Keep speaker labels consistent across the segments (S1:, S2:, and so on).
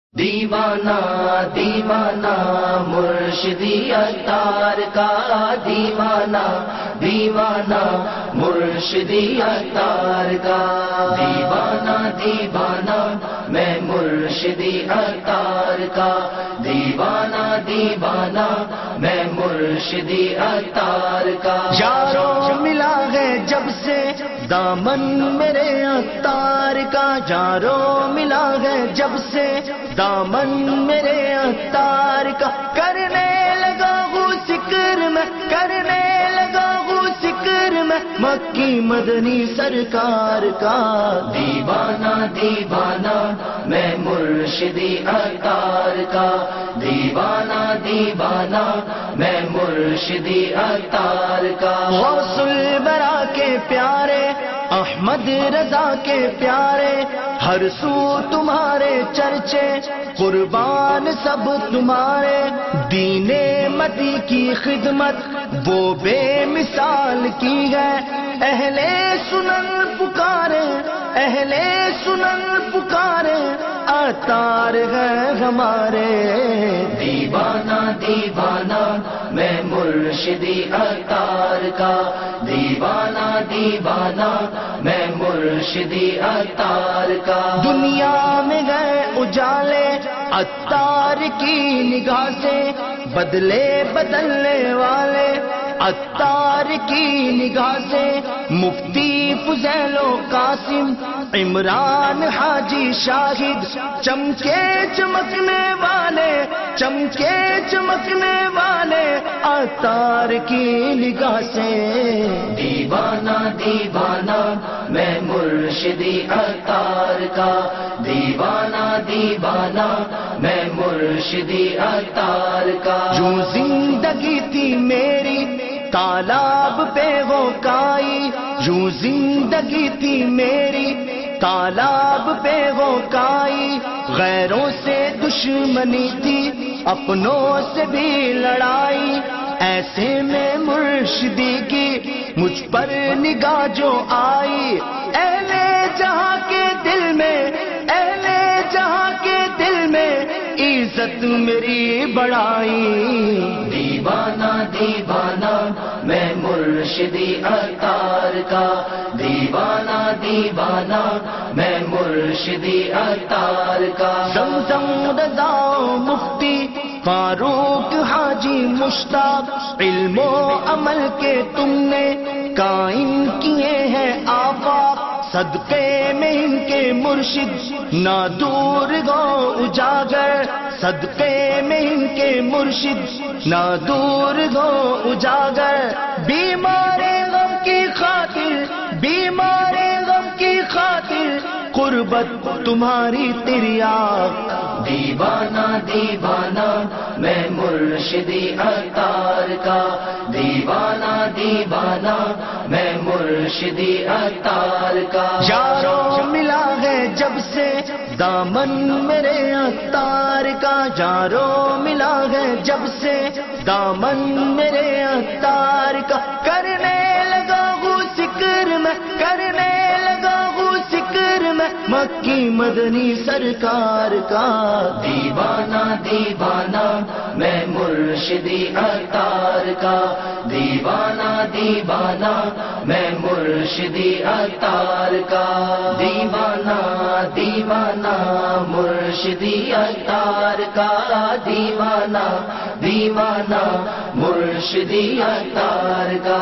S1: دیوانہ دیوانہ مرشدی عطار کا، دیوانہ دیوانہ مرشدی عطار کا، دیوانہ دیوانہ میں مرشدی عطار کا، دیوانہ دیوانہ میں مرشدی عطار کا۔
S2: یارو ملا ہے جب سے دامن میرے عطار کا، یارو ملا ہے جب سے دامن میرے عطار کا، کرنے لگا ہوں ذکر میں، کرنے لگا ہوں ذکر میں مکی مدنی سرکار کا۔
S1: دیوانہ دیوانہ میں مرشدی عطار کا، دیوانہ دیوانہ میں مرشدی عطار کا۔
S2: غوث البرا کے پیارے، احمد رضا کے پیارے، ہر سو تمہارے چرچے، قربان سب تمہارے، دین مدی کی خدمت وہ بے مثال کی ہے، اہل سنن پکارے، اہل سنن پکارے، عطار ہے ہمارے۔
S1: دیوانہ دیوانہ میں مرشدی عطار کا، دیوانہ دیوانہ میں مرشدی عطار کا۔
S2: دنیا میں گئے اجالے عطار کی نگاہ سے، بدلے بدلنے والے عطار کی نگاہ سے، مفتی فضیل و قاسم، عمران حاجی شاہد، چمکے چمکنے والے، چمکے چمکنے والے عطار کی نگاہ سے۔
S1: دیوانہ دیوانہ میں مرشدی عطار کا، دیوانہ دیوانہ میں مرشدی عطار کا۔
S2: جو زندگی تھی میری تالاب پہ وہ کائی، جو زندگی تھی میری تالاب پہ وہ کائی، غیروں سے دشمنی تھی اپنوں سے بھی لڑائی، ایسے میں مرشدی کی مجھ پر نگاہ جو آئی، اہل جہاں کے دل میں، اہل جہاں کے دل میں عزت میری بڑھائی۔
S1: دیوانہ دیوانہ میں مرشدی عطار کا، دیوانہ دیوانہ میں مرشدی عطار کا۔
S2: زمزم رضا مفتی فاروق حاجی مشتاق، علم و عمل کے تم نے قائم کیے ہیں آفاق، صدقے میں ان کے مرشد نہ دور گو اجاگر، صدقے میں ان کے مرشد نہ دور گو اجاگر، بیمار غم کی خاطر، بیمار غم کی خاطر قربت تمہاری تریاق۔
S1: دیوانہ دیوانہ میں مرشدی عطار کا، دیوانہ دیوانہ میں مرشدی عطار کا۔
S2: یارو ملا ہے جب سے دامن میرے عطار کا، یارو ملا ہے جب سے دامن میرے عطار کا، کرنے لگا ہوں ذکر میں، کرنے لگا ہوں ذکر میں مکی مدنی سرکار کا۔
S1: دیوانہ دیوانہ میں مرشدی عطار کا، دیوانہ دیوانہ میں مرشدی عطار کا، دیوانہ دیوانہ مرشدی عطار کا، دیوانہ دیوانہ مرشدی عطار کا۔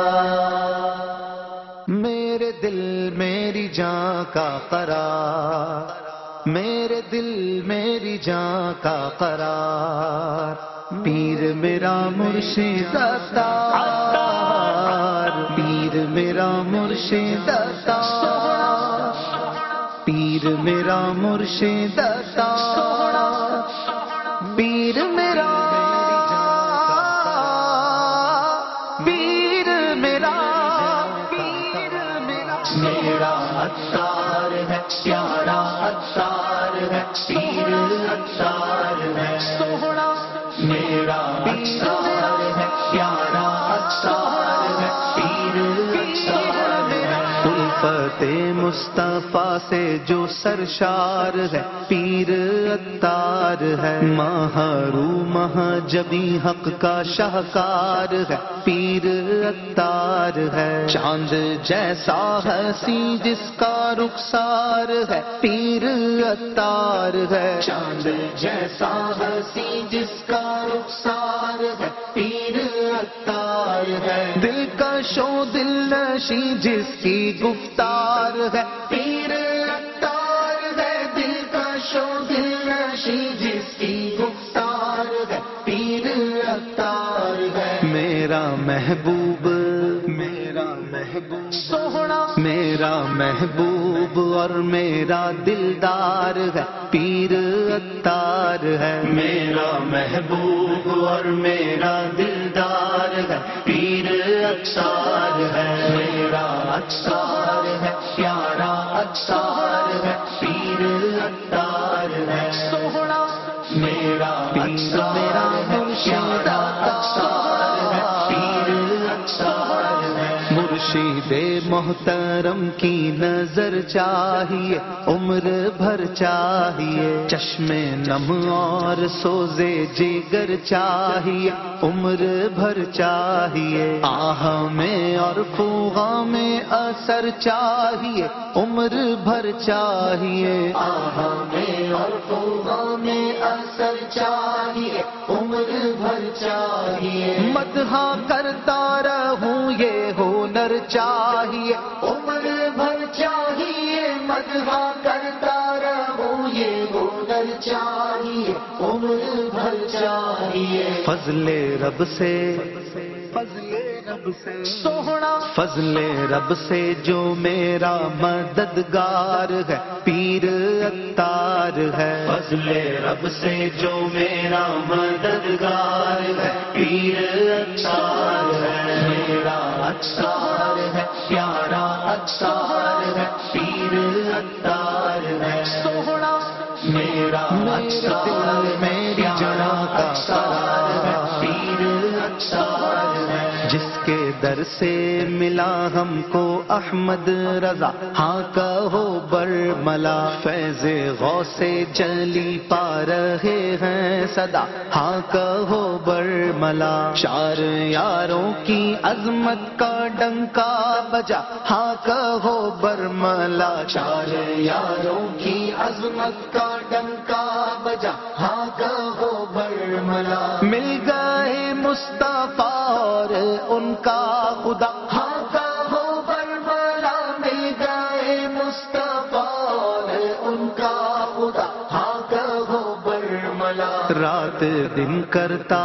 S3: میرے دل میری جان کا قرار، میرے دل میری جان کا قرار، پیر میرا مرشد عطار، پیر میرا مرشد عطار، پیر میرا مرشد عطار، پیر میرا، پیر میرا، میرا عطار ہے، پیارا عطار ہے، پیر عطار ہے، سوہنا میرا عطار ہے، پیارا عطار ہے، پیر عطار ہے، صفت مصطفیٰ سے جو سرشار ہے پیر عطار ہے، محروم جبی حق کا شاہکار ہے پیر عطار ہے، چاند جیسا ہنسی جس کا رخسار ہے پیر عطار ہے، چاند جیسا ہنسی جس کا رخسار ہے پیر عطار ہے، دل کا شو دل نشی جس کی گفتار ہے پیر عطار ہے، دل کا شو دل نشی جس کی گفتار ہے پیر عطار ہے، میرا محبوب سوہنا میرا محبوب اور میرا دلدار ہے پیر عطار ہے، میرا محبوب اور میرا دلدار ہے پیر عطار ہے، میرا عطار ہے پیارا عطار ہے پیر عطار ہے، سوہنا میرا میرا مرشد عطار ہے پیر عطار ہے، مرشد محترم کی نظر چاہیے عمر بھر چاہیے، چشم نم اور سوزے جگر چاہیے عمر بھر چاہیے، آہ میں اور فوغا میں اثر چاہیے عمر بھر چاہیے، آہ میں اور فوغا میں اثر چاہیے عمر بھر چاہیے، مدح کرتا رہوں یہ ہنر چاہیے عمر بھر چاہیے، مدح کرتا رہوں یہ ہنر چاہیے عمر بھر چاہیے، فضل رب سے سوہنا فضل رب سے جو میرا مددگار ہے پیر عطار ہے، فضل رب سے جو میرا مددگار ہے پیر عطار ہے، میرا عطار ہے پیارا عطار ہے پیر عطار ہے، سوہنا میرا عطار میری جان کا عطار ہے پیر عطار ہے، جس کے در سے ملا ہم کو احمد رضا ہاں کہو برملا، فیض غوث جلی پا رہے ہیں صدا ہاں کہو برملا، چار یاروں کی عظمت کا ڈنکا بجا ہاں کہو برملا، چار یاروں کی عظمت کا ڈنکا بجا ہاں کہو برملا، مل گئے مصطفیٰ اور ان کا خدا ہاں کہو برملا، مل گئے مصطفیٰ اور ان کا خدا ہاں کہو برملا، رات دن کرتا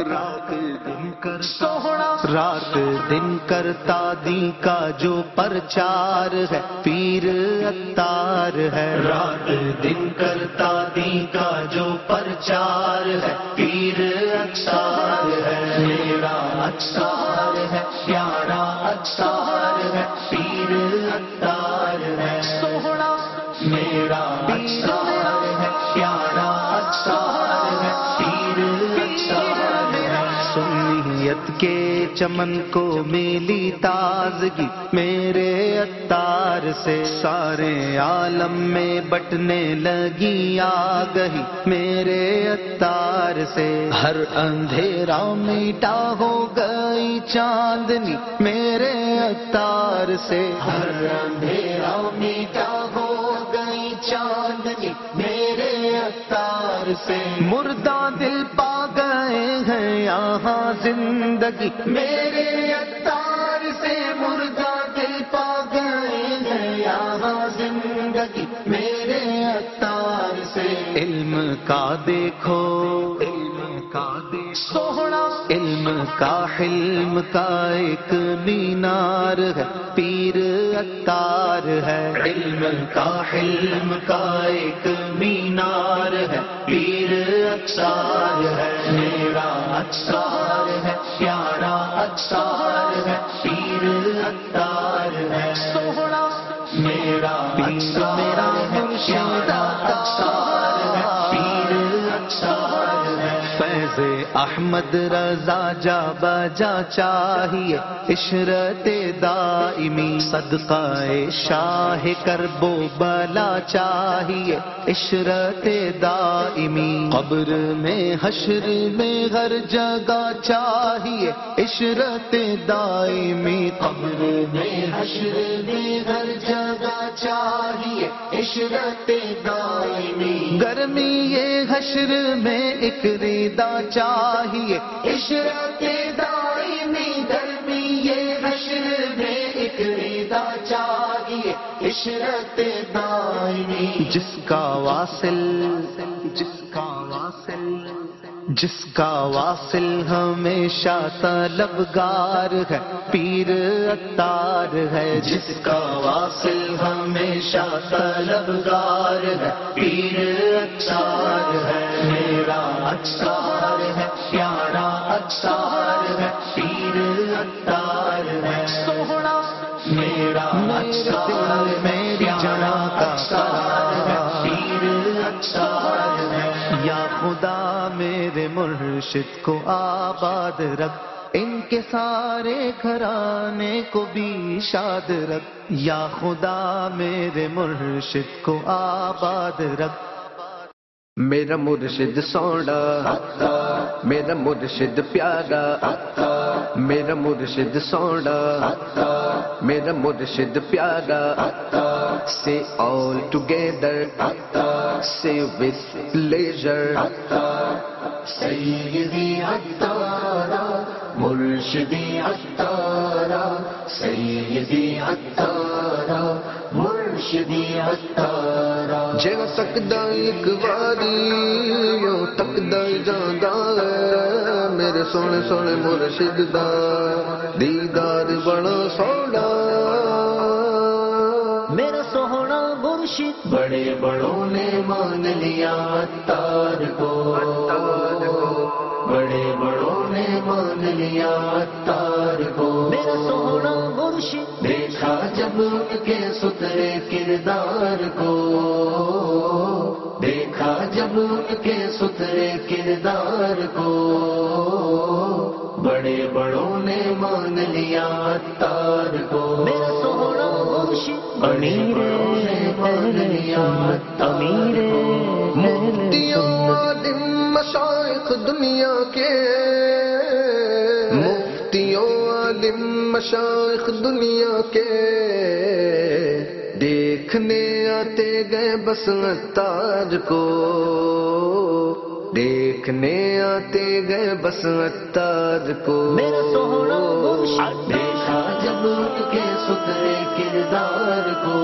S3: سوہنا رات دن کرتا دی کا جو پرچار ہے پیر عطار ہے، رات دن کرتا دی کا جو پرچار ہے پیر عطار ہے، میرا عطار ہے پیارا عطار ہے پیر عطار ہے، سوہنا میرا عطار ہے پیارا عطار ہے پیر عطار ہے، سنیت کے چمن کو ملی تازگی میرے عطار سے، سارے عالم میں بٹنے لگی آگہی میرے عطار سے، ہر اندھیرا میٹا ہو گئی چاندنی میرے عطار سے، ہر اندھیرا میٹا ہو گئی چاندنی میرے عطار سے، مردہ دل پا گئے ہیں یہاں زندگی میرے عطار سے، مردہ دل پا گئے ہیں یہاں زندگی میرے عطار سے، علم کا دیکھو سوہنا علم کا حلم کا ایک مینار ہے پیر عطار ہے، علم کا حلم کا ایک مینار ہے پیر عطار ہے، میرا عطار ہے پیارا عطار ہے پیر عطار ہے، سوہنا میرا میرا مرشد عطار ہے پیر عطار ہے، فیض فیض احمد رضا جا بجا چاہیے عشرت دائمی، صدقہ شاہ کرب و بلا چاہیے عشرت دائمی، قبر میں حشر میں ہر جگہ چاہیے عشرت دائمی، قبر میں حشر میں ہر جگہ چاہیے عشرت دائمی، گرمی یہ حشر میں ایک ردا چاہیے عشرت دائمی، گرمی یہ حشر میں ایک ردا چاہیے عشرت دائمی، جس کا واصل ہمیشہ طلبگار ہے پیر عطار ہے، جس کا واصل ہمیشہ طلبگار ہے پیر عطار ہے، میرا عطار ہے پیارا عطار ہے پیر عطار ہے، سوہنا میرا عطار میری جان کا عطار ہے پیر عطار ہے، یا خدا میرے مرشد کو آباد رکھ، ان کے سارے گھرانے کو بھی شاد رکھ، یا خدا میرے مرشد کو آباد رکھ،
S4: میرا مرشد سونا میرا مرشد پیارا، میرا مرشد سونا میرا مرشد پیارا، say all together, say with pleasure،
S2: سیدی عطارا مرشدی عطارا، سیدی عطارا مرشدی عطارا،
S4: جگہ تکدا ایک واری یوں تکدا جاندا ہے، میرے سونے سونے مرشد دا دیدار بڑا سونا،
S2: میرا سوہنا مرشد بڑے بڑوں نے مان لیا عطار کو، بڑے بڑوں نے مان لیا عطار کو، میرا سوہنا مرشد دیکھا جب ان کے ستھرے کردار کو، دیکھا جب ان کے ستھرے کردار کو، بڑے بڑوں نے مان لیا عطار کو، میرا سوہنا مرشد امیر امیر
S4: مفتیوں عالم مشائخ دنیا کے، مفتیوں عالم مشائخ دنیا کے، دیکھنے آتے گئے بس عطار کو، دیکھنے آتے گئے بس عطار کو،
S2: میرا سوہنا مرشد دیکھا جب ان کے ستھرے کردار کو،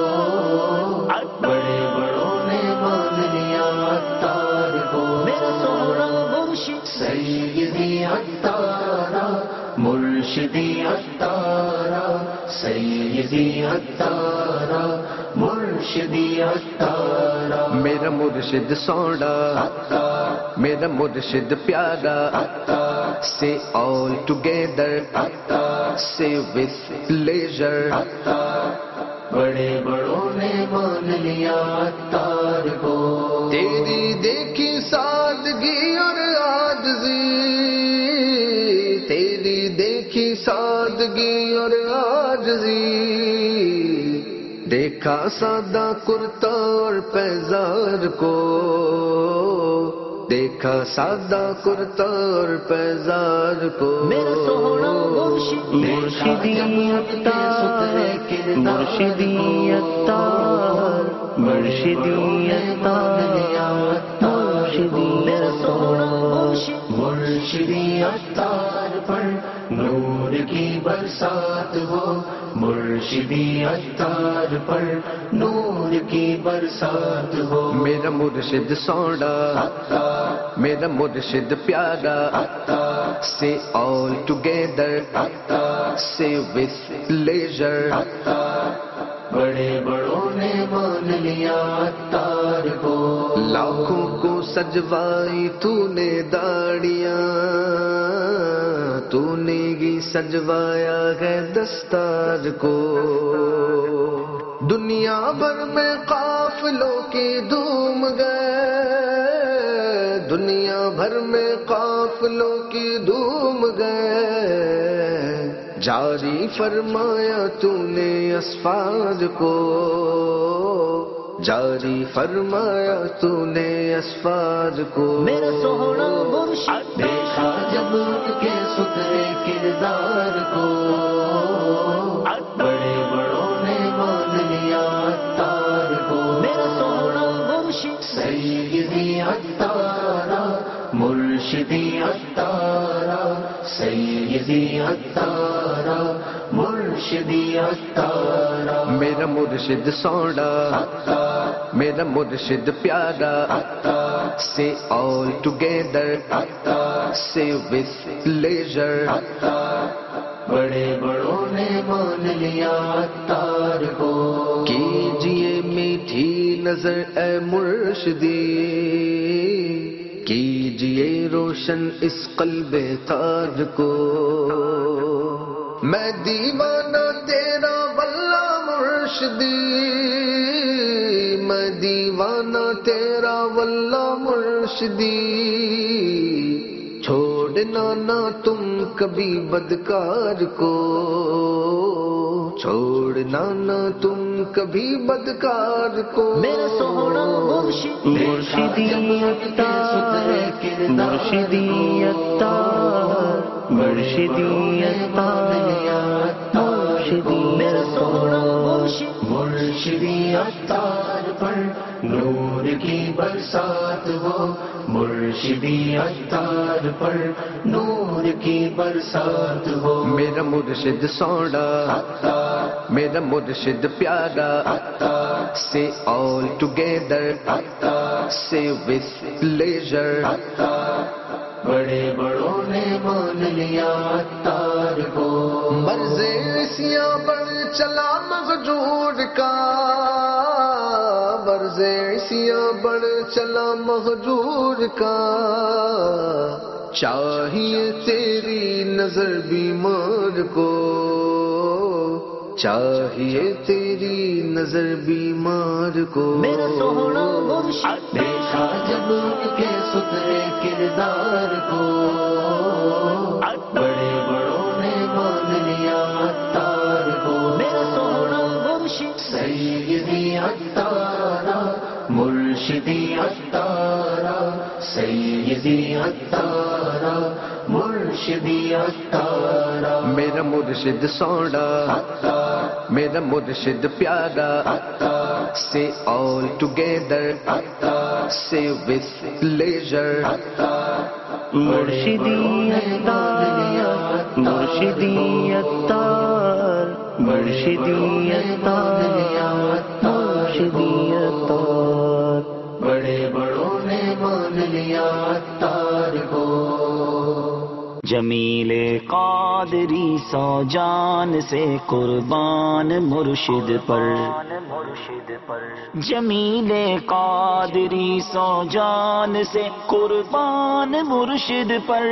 S2: بڑے بڑوں نے مان لیا عطار کو، میرا سوہنا مرشد سیدی عطارا مرشدی عطارا، سیدی عطارا مرشدی عطارا،
S4: میرا مرشد سونا میرا مرشد پیارا، say all together, say with pleasure،
S2: بڑے بڑوں نے مان لیا عطار کو،
S4: تیری دیکھی سادگی اور عاجزی، تیری دیکھی سادگی اور عاجزی، دیکھا سادہ کرتا اور پیزار کو، دیکھا سادہ کرتا اور پیزار کو،
S2: میرا سوہنا مرشد مرشدی عطار مرشدی عطار مرشدی عطار مرشدی، میرا سوہنا مرشد مرشدی عطار پر نور کی برسات ہو، مرشدی عطار پر نور کی برسات ہو،
S4: میرا مرشد سونا میرا مرشد پیارا، say all together, say with pleasure،
S2: بڑے بڑوں نے مان لیا عطار کو،
S4: لاکھوں کو سجوائی تو نے داڑیاں، تو نے ہی سجوایا ہے دستار کو، دنیا بھر میں قافلوں کی دھوم گئے، دنیا بھر میں قافلوں کی دھوم گئے جاری فرمایا تو نے اسفار کو جاری فرمایا تو نے اسفار کو
S2: میرا سوہنا مرشد
S1: دیکھا جب ان کے ستھرے کردار کو بڑے بڑوں نے مان لیا عطار کو
S2: میرا سوہنا مرشد
S1: سیدی عطارا مرشدی عطارا سیدی عطارا مرشدی عطارا
S4: میرا مرشد سوڑا میرا مرشد پیارا سے آل ٹوگیدر سے وتھ پلیزر
S1: بڑے بڑوں نے مان لیا عطار کو
S4: کیجئے میٹھی نظر اے مرشدی کیجئے روشن اس قلب تار کو میں دیوانہ تیرا واللہ مرشدی میں دیوانہ تیرا واللہ مرشدی چھوڑنا نہ تم کبھی بدکار کو چھوڑنا نہ تم کبھی بدکار کو
S2: میرا سوہنا مرشد
S1: مرشدی عطار مرشدی عطار مرشدی عطار
S2: میرا سوہنا مرشد
S1: مرشدی عطار پر نور کی برسات ہو مرشدی عطار پر نور کی برسات ہو
S4: میرا مرشد سوڑا میرا مرشد پیارا سے آل ٹوگیدر سے وتھ پلیزر
S1: بڑے بڑوں نے مان لیا عطار کو
S4: مرض عیسیاں بڑھ چلا مہجور کا مرض عیسیاں بڑھ چلا مہجور کا چاہیے تیری نظر بیمار کو چاہیے تیری نظر بیمار کو
S2: میرا سوہنا مرشد
S1: دیکھا جب ان کے ستھرے کردار کو بڑے بڑوں نے مان لیا عطار کو
S2: میرا سوہنا مرشد
S1: سیدی عطارا مرشدی عطارا سیدی عطارا مرشدی عطارا
S4: میرا مرشد سوڑا میرا مرشد پیارا سے آل ٹوگیدر سے وتھ پلیزر
S1: مرشدی عطار مرشدی عطار مرشدی عطار مرشدی عطار بڑے بڑوں نے مان لیا عطار کو
S5: جمیل قادری سو جان سے قربان مرشد پر جمیل قادری سو جان سے قربان مرشد پر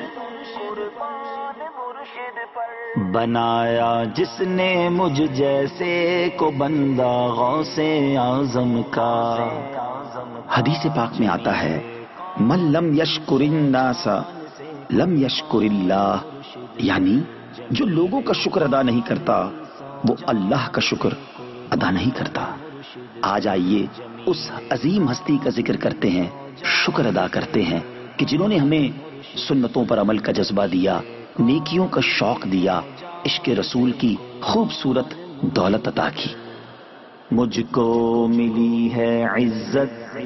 S5: بنایا جس نے مجھ جیسے کو بندہ غوث اعظم کا. حدیث پاک میں آتا ہے من لم یشکر الناس لم یشکر اللہ، یعنی جو لوگوں کا شکر ادا نہیں کرتا وہ اللہ کا شکر ادا نہیں کرتا. آج آئیے اس عظیم ہستی کا ذکر کرتے ہیں، شکر ادا کرتے ہیں کہ جنہوں نے ہمیں سنتوں پر عمل کا جذبہ دیا، نیکیوں کا شوق دیا، عشق رسول کی خوبصورت دولت عطا کی. مجھ کو ملی ہے عزت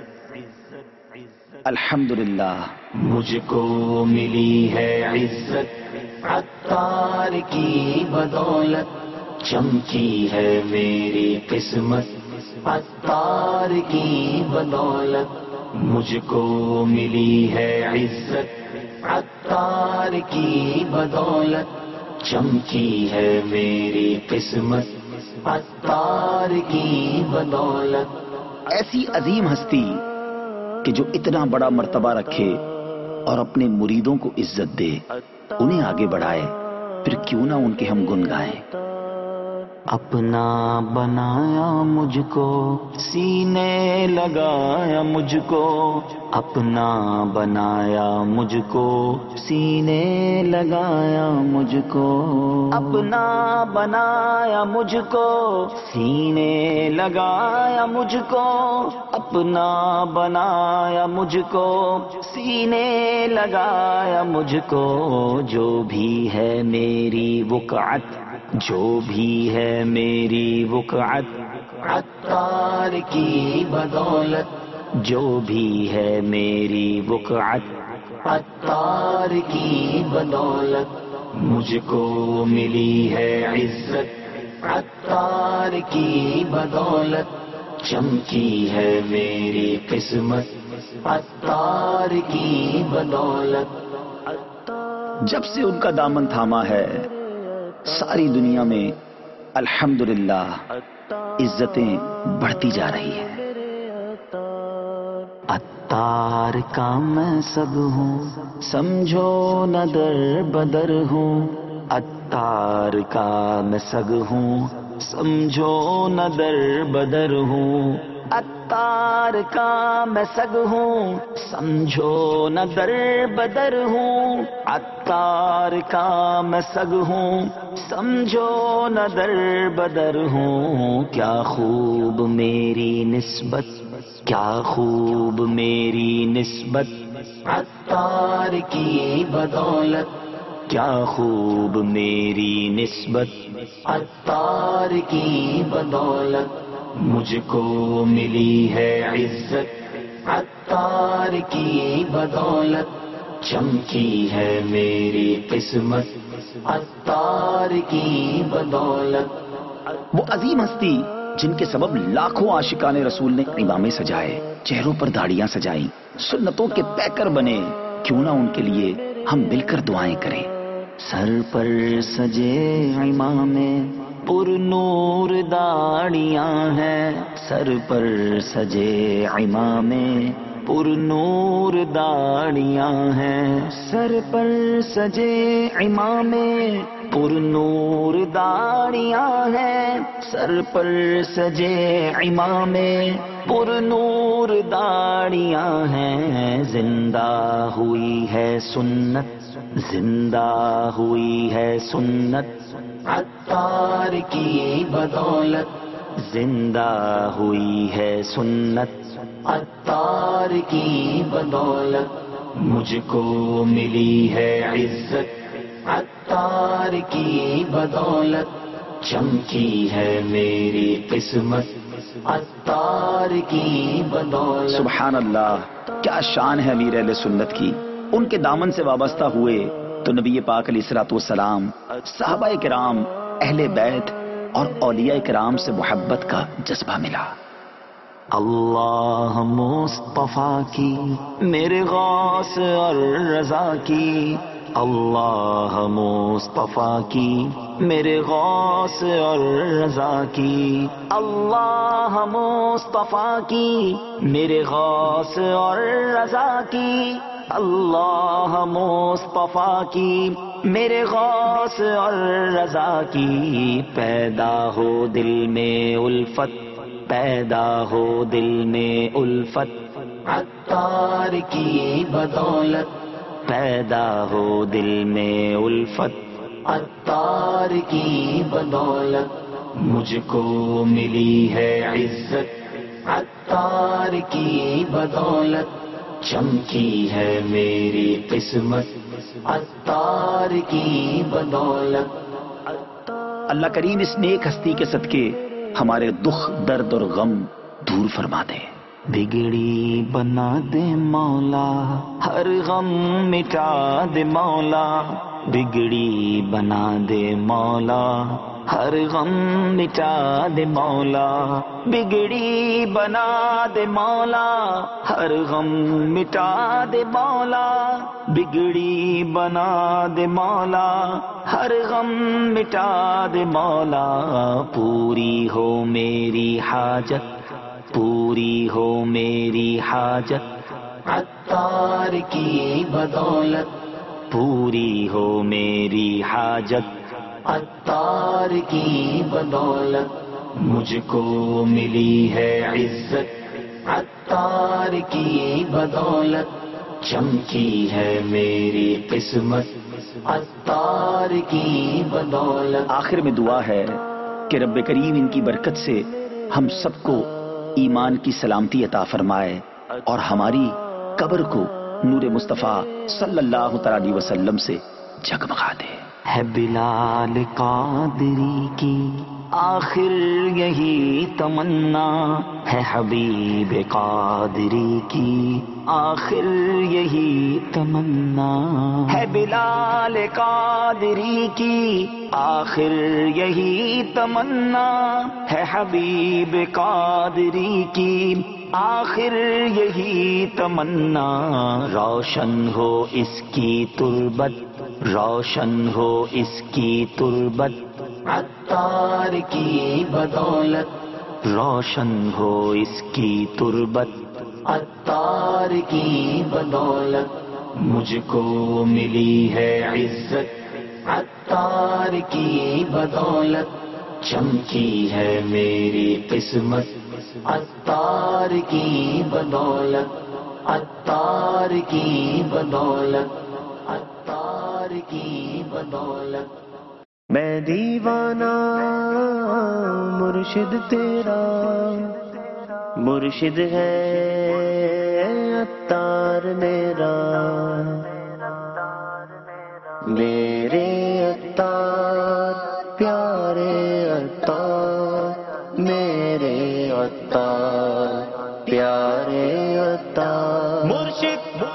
S5: الحمدللہ، مجھ کو ملی ہے عزت عطار کی بدولت، چمکی ہے میری قسمت عطار کی بدولت. مجھ کو ملی ہے عزت عطار کی بدولت، چمکی ہے میری قسمت عطار کی بدولت. ایسی عظیم ہستی کہ جو اتنا بڑا مرتبہ رکھے اور اپنے مریدوں کو عزت دے، انہیں آگے بڑھائے، پھر کیوں نہ ان کے ہم گن گائیں. اپنا بنایا مجھ کو، سینے لگایا مجھ کو، اپنا بنایا مجھ کو، سینے لگایا مجھ کو، اپنا بنایا مجھ کو، سینے لگایا مجھ کو، اپنا بنایا مجھ کو، سینے لگایا مجھ کو، جو بھی ہے میری وقعت، جو بھی ہے میری وقعت، عطار کی بدولت، جو بھی ہے میری وقعت، عطار کی بدولت، مجھ کو ملی ہے عزت، عطار کی بدولت، چمکی ہے میری قسمت، عطار کی بدولت۔ جب سے ان کا دامن تھاما ہے، ساری دنیا میں الحمدللہ عزتیں بڑھتی جا رہی ہیں۔ عطار کا میں سگ ہوں، سمجھو نہ در بدر ہوں، عطار کا میں سگ ہوں، سمجھو نہ در بدر ہوں، عطار کا میں سگ ہوں، سمجھو نہ در بدر ہوں، عطار کا میں سگ ہوں، سمجھو نہ در بدر ہوں، کیا خوب میری نسبت، کیا خوب میری نسبت، عطار کی بدولت، کیا خوب میری نسبت، عطار کی بدولت، مجھ کو ملی ہے عزت، عطار کی بدولت، چمکی ہے میری قسمت، عطار کی بدولت۔ وہ عظیم ہستی جن کے سبب لاکھوں عاشقان رسول نے امامے سجائے، چہروں پر داڑیاں سجائیں، سنتوں کے پیکر بنے، کیوں نہ ان کے لیے ہم مل کر دعائیں کریں۔ سر پر سجے امامے پر نور داڑیاں ہیں، سر پر سجے امامے پر نور داڑیاں ہیں، سر پر سجے امامے پر نور داڑیاں ہیں، سر پر سجے امامے پر نور داڑیاں ہیں، زندہ ہوئی ہے سنت، زندہ ہوئی ہے سنت، عطار کی بدولت، زندہ ہوئی ہے سنت، عطار کی بدولت، مجھ کو ملی ہے عزت، عطار کی بدولت، چمکی ہے میری قسمت، عطار کی بدولت۔ سبحان اللہ، کیا شان ہے امیر اہل سنت کی۔ ان کے دامن سے وابستہ ہوئے تو نبی پاک علیہ الصلوۃ والسلام، صحابہ کرام، اہل بیت اور اولیاء کرام سے محبت کا جذبہ ملا۔ اللہ مصطفیٰ کی میرے غوث اور رضا کی، اللہ مصطفیٰ کی میرے غوث اور رضا کی، اللہ مصطفیٰ کی میرے غوث اور رضا کی، اللہ مصطفیٰ کی میرے غوث اور رضا کی، پیدا ہو دل میں الفت، پیدا ہو دل میں الفت، عطار کی بدولت، پیدا ہو دل میں الفت، عطار کی بدولت، مجھ کو ملی ہے عزت، عطار کی بدولت، چمکی ہے میری قسمت، عطار کی بدولت۔ اللہ کریم اس نیک ہستی کے صدقے ہمارے دکھ، درد اور غم دور فرما دے۔ بگڑی بنا دے مولا، ہر غم مٹا دے مولا، بگڑی بنا دے مولا، ہر غم مٹا دے مولا، بگڑی بنا دے مولا، ہر غم مٹا دے مولا، بگڑی بنا دے مولا، ہر غم مٹا دے مولا، پوری ہو میری حاجت، پوری ہو میری حاجت، عطار کی بدولت، پوری ہو میری حاجت،
S1: عطار کی بدولت مجھ کو ملی ہے عزت، عطار کی بدولت چمکی ہے میری قسمت، عطار کی بدولت۔
S5: آخر میں دعا ہے کہ رب کریم ان کی برکت سے ہم سب کو ایمان کی سلامتی عطا فرمائے اور ہماری قبر کو نور مصطفیٰ صلی اللہ تعالی علیہ وسلم سے جگمگا دے۔
S1: ہے بلال قادری کی آخر یہی تمنا، ہے حبیب قادری کی آخر یہی تمنا، ہے بلال قادری کی آخر یہی تمنا، ہے حبیب قادری کی آخر یہی تمنا، روشن ہو اس کی تربت، روشن ہو اس کی تربت، عطار کی بدولت روشن ہو اس کی تربت، عطار کی بدولت مجھ کو ملی ہے عزت، عطار کی بدولت چمکی ہے میری قسمت، عطار کی بدولت، عطار کی بدولت، عطار کی بدولت۔
S2: میں دیوانہ مرشد تیرا، مرشد ہے عطار میرا، میرے عطار پیارے عطار، میرے عطار پیارے عطار، مرشد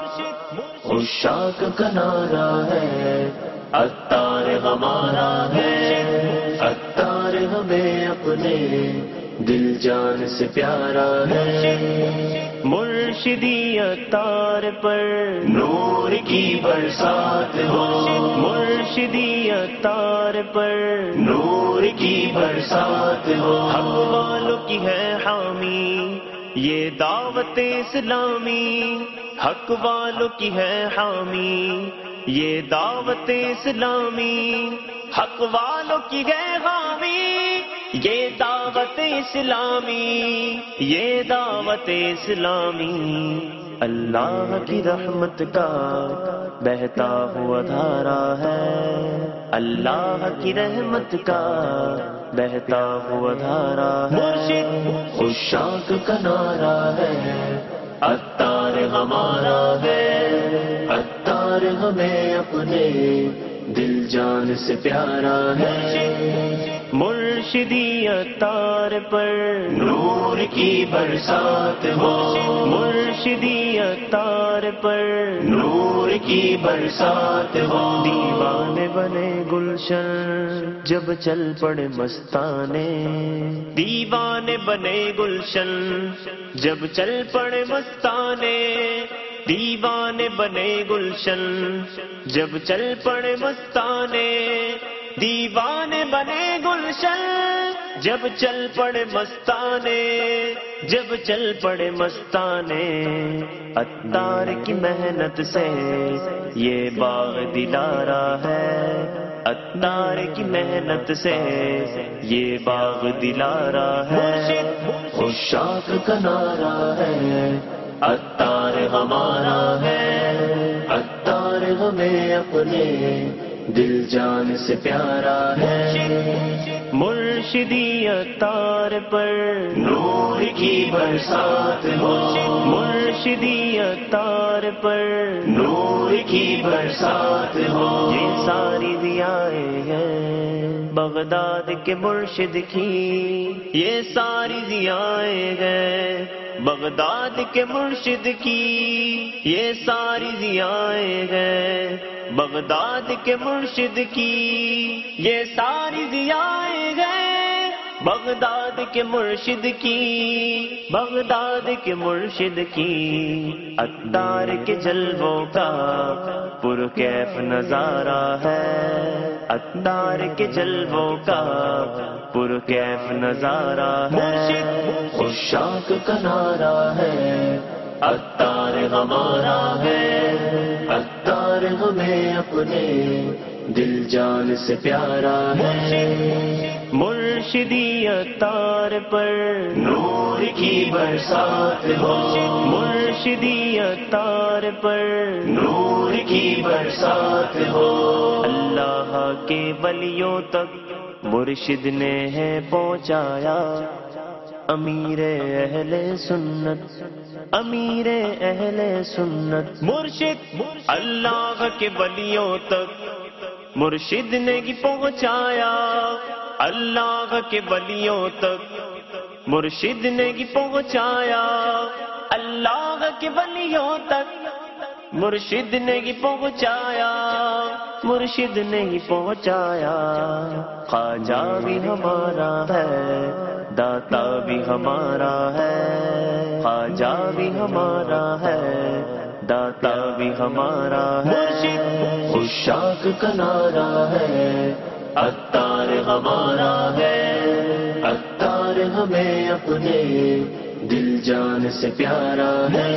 S2: عشاق کا نعرہ ہے، عطار ہمارا ہے، عطار ہمیں اپنے دل جان سے پیارا ہے، مرشدی عطار پر نور کی برسات ہو، مرشدی عطار پر نور کی برسات ہو، حق والوں کی ہے حامی یہ دعوت اسلامی، حق والوں کی ہے حامی یہ دعوت اسلامی، حق والوں کی ہے حامی یہ دعوت اسلامی، یہ دعوت اسلامی، اللہ کی رحمت کا بہتا ہوا دھارا ہے، اللہ کی رحمت کا بہتا ہوا دھارا ہے، مرشد عشاق کا نعرہ ہے، عطار ہمارا ہے، عطار ہمیں اپنے دل جان سے پیارا ہے، مرشدی عطار پر نور کی برسات ہو، مرشدی عطار پر نور کی برسات ہو، دیوانے بنے گلشن جب چل پڑے مستانے، دیوانے بنے گلشن جب چل پڑے مستانے، دیوانے بنے گلشن جب چل پڑے مستانے، دیوانے بنے گلشن جب چل پڑے مستانے، جب چل پڑے مستانے، عطار کی محنت سے یہ باغ دلارا ہے، عطار کی محنت سے یہ باغ دلارا ہے، عشاق کا نعرہ ہے، عطار ہمارا ہے، عطار ہمیں اپنے دل جان سے پیارا ہے، مرشدی عطار پر نور کی برسات ہو، مرشدی عطار پر نور کی برسات ہو، یہ ساری ضیائیں ہیں بغداد کے مرشد کی، یہ ساری ضیائیں ہیں بغداد کے مرشد کی، یہ ساری ضیائیں ہیں بغداد کے مرشد کی، یہ ساری ضیائیں ہیں بغداد کے مرشد کی، بغداد کے مرشد کی، عطار کے جلووں کا پرکیف نظارہ ہے، عطار کے جلووں کا پرکیف نظارہ ہے، عشاق کا نعرہ ہے، عطار ہمارا ہے، عطار ہمیں اپنے
S6: دل جان سے پیارا ہے، مرشدی عطار پر نور کی برسات ہو، مرشدی عطار پر نور کی برسات ہو، اللہ کے ولیوں تک مرشد نے ہے پہنچایا، امیر اہل سنت، امیر اہل سنت، مرشد اللہ کے ولیوں تک مرشد نے ہی پہنچایا، اللہ کے ولیوں تک مرشد نے ہی پہنچایا، اللہ کے ولیوں تک مرشد نے ہی پہنچایا، مرشد نے ہی پہنچایا، خواجہ بھی ہمارا ہے، داتا بھی ہمارا ہے، خواجہ بھی ہمارا ہے، داتا بھی ہمارا ہے، عشاق کا نعرہ ہے، عطار ہمارا ہے، عطار ہمیں اپنے دل جان سے پیارا ہے،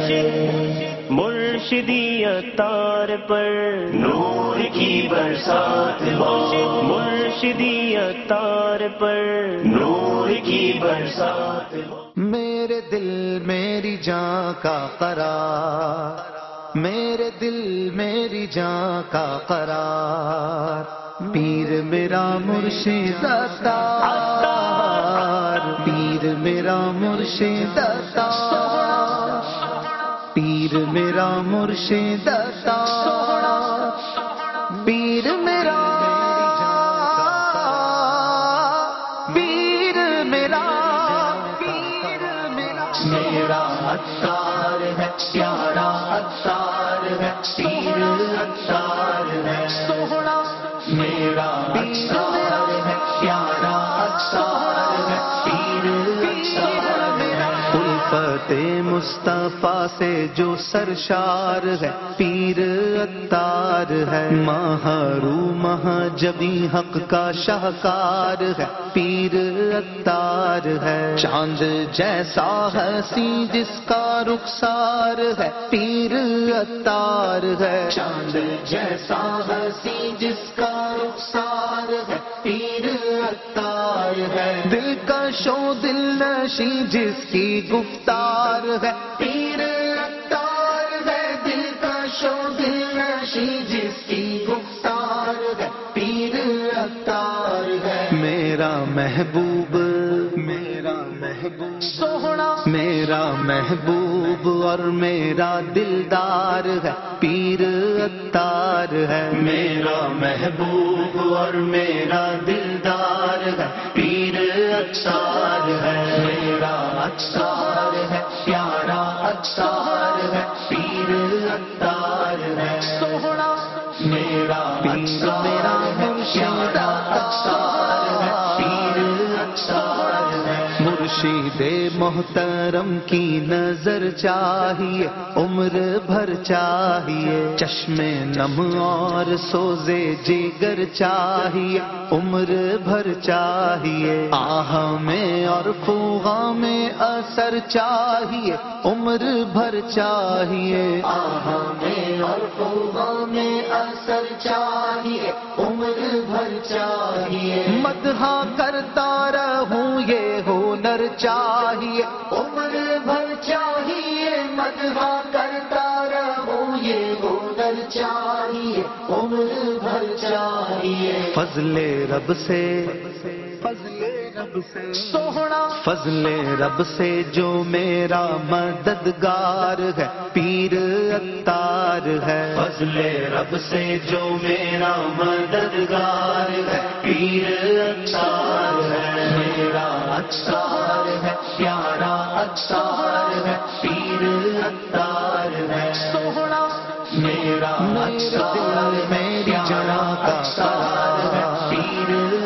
S6: مرشدی عطار پر نور کی برسات ہو، مرشدی عطار پر نور کی برسات ہو،
S3: میرے دل میری جان کا قرار، میرے دل میری جان کا قرار، پیر میرا مرشد عطار، پیر میرا مرشد عطار، پیر میرا مرشد عطار، پیر میرا، پیر میرا، پیر میرا، میرا عطار ہے، پیارا عطار ہے، پیر عطار ہے، سوہنا میرا عطار ہے، پیارا عطار ہے، پیر عطار ہے، الفت مصطفیٰ سے جو سرشار ہے، پیر عطار ہے، محروم جبی حق کا شاہکار ہے، پیر عطار ہے، چاند جیسا حسی جس کا رخسار ہے، پیر عطار ہے، چاند جیسا حسی جس کا رخسار ہے، پیر عطار ہے، دل کا شو دل نشی جس کی گفتار ہے، پیر عطار ہے، دل کا شو دل نشی جس کی گفتار ہے، پیر عطار ہے، میرا محبوب، میرا محبوب سوہنا، میرا محبوب اور میرا دلدار ہے، پیر عطار ہے، میرا محبوب اور میرا دلدار ہے، پیر عطار ہے، میرا عطار ہے، پیارا عطار ہے، پیر عطار ہے، سوہنا میرا پیر میرا مرشد عطار ہے، پیر عطار ہے، مرشد محترم کی نظر چاہیے، عمر بھر چاہیے، چشم نم اور سوزے جگر چاہیے، عمر بھر چاہیے، آہ میں اور فوغا میں اثر چاہیے، عمر بھر چاہیے، آہ میں اور فوغا میں اثر چاہیے، عمر بھر چاہیے، مدح کرتا رہوں یہ ہنر چاہیے، عمر بھر چاہیے، مدح کرتا رہوں یہ ہنر چاہیے، عمر بھر چاہیے، فضل رب سے، فضل رب سے سوہنا، فضل رب سے جو میرا مددگار ہے، پیر عطار ہے، فضل رب سے جو میرا مددگار ہے، پیر عطار ہے، میرا عطار ہے، پیارا عطار ہے، پیر عطار ہے، سوہنا میرا عطار میری جان کا عطار ہے، پیر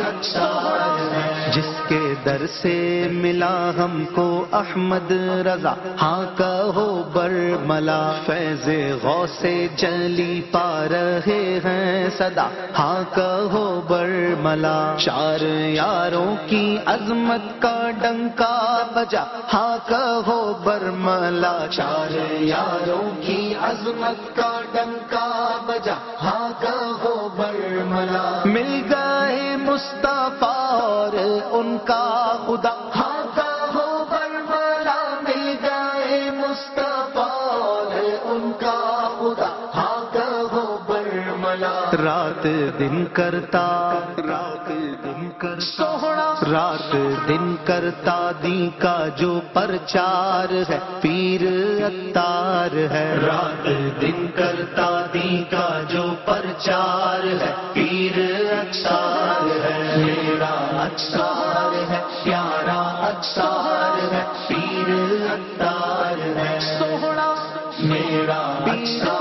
S3: عطار ہے، جس کے در سے ملا ہم کو احمد رضا، ہاں کہو برملا، فیض غوث جلی پا رہے ہیں صدا، ہاں کہو برملا، چار یاروں کی عظمت کا ڈنکا بجا، ہاں کہو برملا، چار یاروں کی عظمت کا ڈنکا بجا، ہاں کہو برملا،
S2: برملا
S3: مل گئے مصطفیٰ اور ان کا خدا،
S2: ہاں کہو برملا مل گئے مصطفیٰ اور ان کا خدا، ہاں کہو برملا
S3: رات دن کرتا
S2: سوہنا
S3: رات دن کرتا دین کا جو پرچار ہے پیر اتار ہے،
S2: رات دن کرتا دین کا جو پرچار ہے پیر اتار ہے، میرا اتار ہے پیارا اتار ہے پیر اتار ہے،
S3: سوہنا
S2: میرا اتار